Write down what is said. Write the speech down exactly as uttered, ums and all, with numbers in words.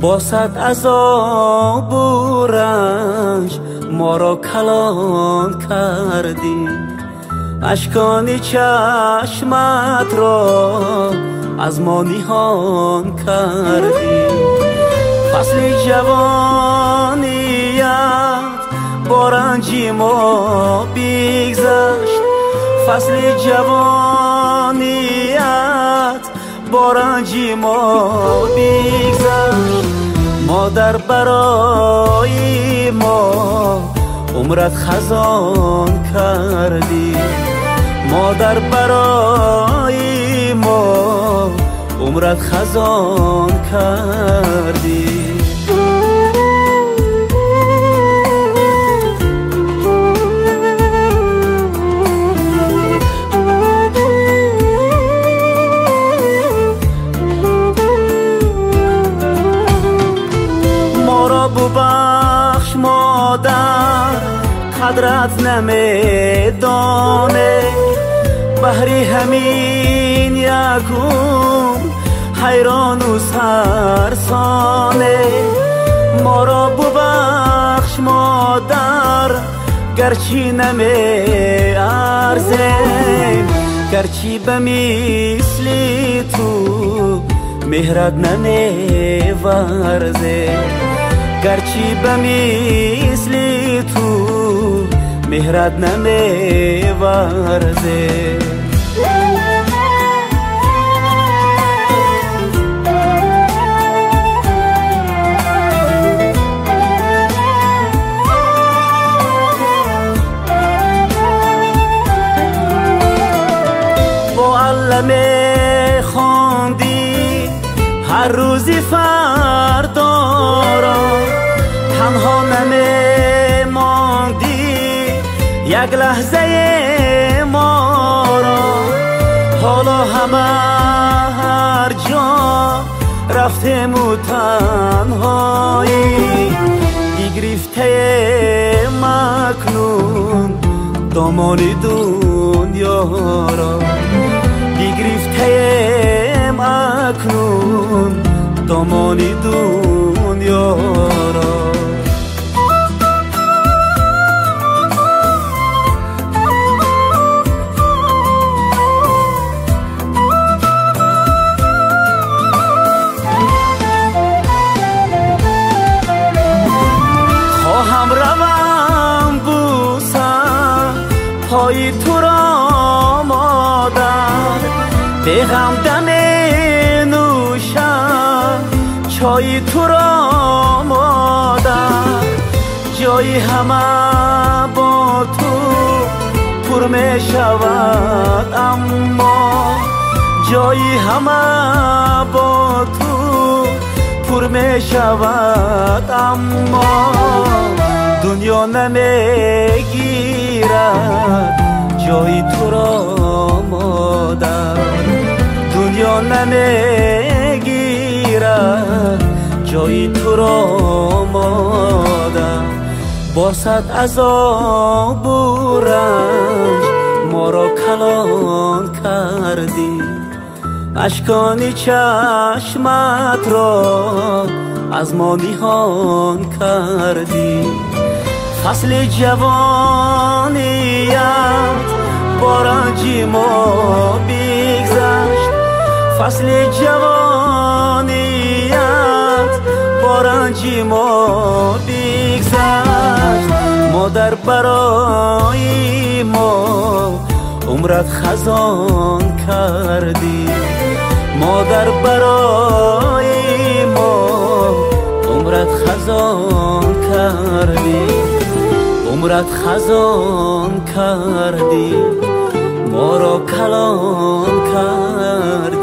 با صد عذاب و رنج ما را کلان کردی، اشکان چشمت را از ما نهان کردی. فصل جوانیت با رنج ما بگذشت، فصل جوانیت با رنج ما بگذشت. مادر برای ما عمرت خزان کردی، مادر برای ما عمرت خزان کردی. ما را ببخش مادر، قدرت نمیدانه، بهری همین یکم حیران و سرسانه. ما را ببخش مادر، گرچه نمی ارزیم، گرچه به مثل تو مهرت نمی ورزیم، گرچه به مثل تو مهرت نمی ورزیم. معلم خواندی هر روزی فردا را، تنها نمیماندی یک لحظه ما را. حالا همه هر جا رفتیم و تنهایی، گرفته مکنون دامان دنیا را، گرفته مکنون دامان دنیا را. خواهم روم بوسم پای تو را مادر، به غم دم نوشم چای تو را مادر. جای همه با تو پر می شود، اما جای همه با تو پر می شود، اما دنیا نمی گیرد جای تو را مادر، دنیا نمی گیرد جای تو را مادر. با صد عذاب و رنج ما را کلان کردی، اشکان چشمت را از ما نهان کردی. فصل جوانیت با رنج ما بگذشت، فصل جوانیت با رنج ما بگذشت. مادر برای ما عمرت خزان کردی، مادر برای ما عمرت خزان کردی، عمرت خزان کردی، ما را کلان کردی.